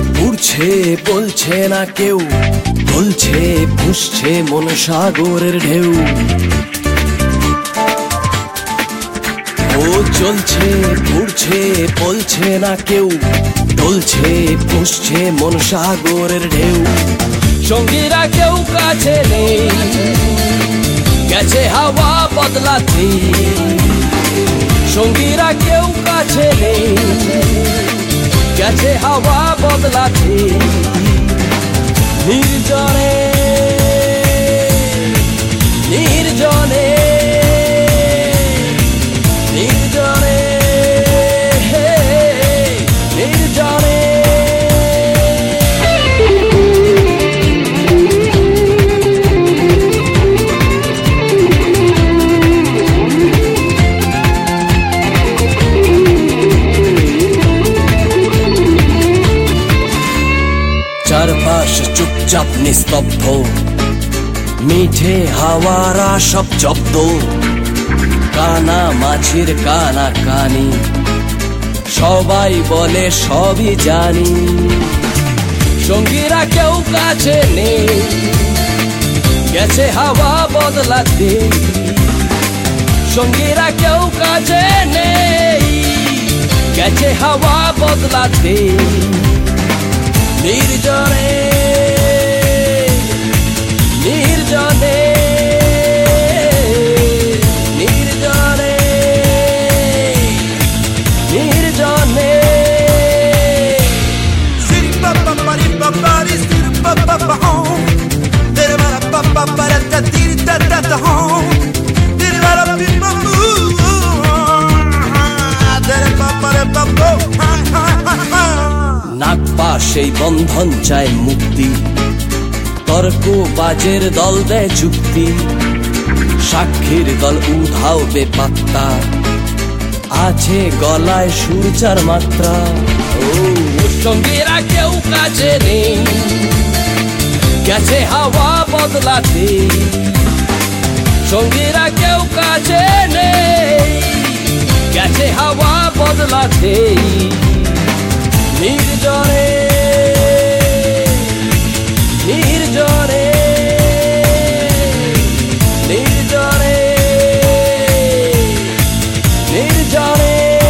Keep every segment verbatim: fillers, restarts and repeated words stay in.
পুড়ছে বলছে না কেউ, বলছে পুষছে মন সাগরের ঢেউ। ও চলছে পুড়ছে বলছে না কেউ, বলছে পুষছে মন সাগরের ঢেউ। সঙ্গীরা কেউ কাছে নেই, গেছে হাওয়া বদলাতে। সঙ্গীরা কেউ কাছে নেই, গেছে হাওয়া বদলাতে। নির্জনে নির্জনে নির্জনে নির্জনে চারপাশ চুপচাপ নিস্তব্ধ, মিঠে হাওয়ারা সব জব্দ। কানা মাছির কানা কানি, সবাই বলে সবই জানি। সঙ্গীরা কেউ কাছে নেই, গেছে হাওয়া বদলাতে। সঙ্গীরা কেউ কাছে নেই, গেছে হাওয়া বদলাতে। নির্জনে নির্জনে নির্জনে নির্জনে নাগপা সেই বন্ধন চায় মুক্তি, তর্ক বাজের দল দেয় যুক্তি। সাক্ষীর দল উধাও বেপাত্তা, আছে গলায় সূর্যার মাত্রা। ও সঙ্গীরা কেউ কাছে নেই, গেছে হাওয়া বদলাতে। সঙ্গীরা কেউ কাছে নেই, গেছে হাওয়া বদলাতে। নির্জনে নির্জনে নির্জনে নির্জনে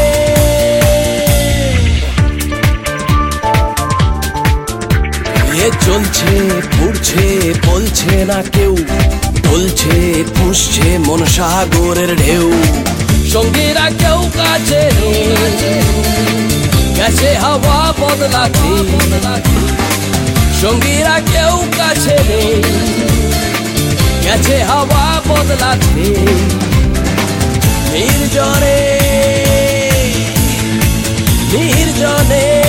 এ চলছে পুড়ছে বলছে না কেউ, বলছে পুষছে মন সাগরের ঢেউ। সঙ্গীরা কেউ কাছে নেই, গেছে হাওয়া বদলাতে। সঙ্গীরা কেউ কাছে নেই, গেছে হাওয়া বদলাতে। নির্জনে নির্জনে